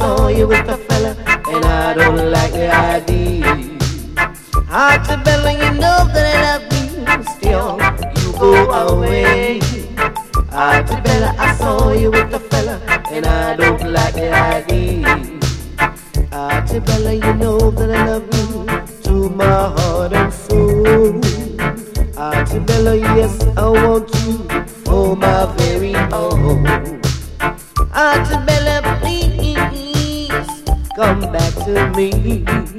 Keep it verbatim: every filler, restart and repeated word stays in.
saw you with a fella, and I don't like the idea. Archibella, you know that I love you, still you go away. Archibella, I saw you with a fella, and I don't like the idea. Archibella, you know that I love you to my heart and soul. Archibella, yes, I want you for my very own. Archibella, please come back to me.